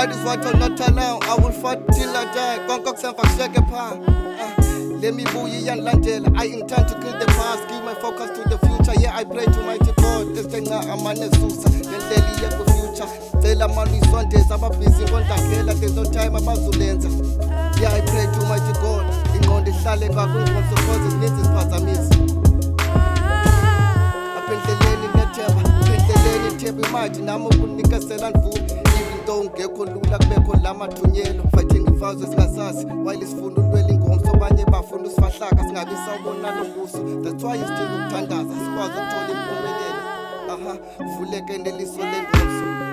That is what I'll not allow. I will fight till I die. Konko kusemfa kusheke pha. Let me buy and landela. I intend to kill the past. Give my focus to the future. Yeah, I pray to mighty God. Estenga amane susa. Nendlela yeah for future. Tell mani Sundays. I'm busy on that. There's no time abazulenza. Yeah, I pray to mighty God. Ingonde hlale ngakunkonzo cause needs isiphazamisi. Aphendleleni nethemba. Aphendleleni themba imanje nami ukunikazela ndvuma. Even though ngekho lula kubekho lamathunyelo. Fighting imfazwe singasazi. While isifunda ulwela ingomso abanye bafuna usifahlaka singabi sawubona lo mbuso. That's why isidinga ukuthandaza sikwazi ukuthola impumelelo. Vuleke neliso lengomso.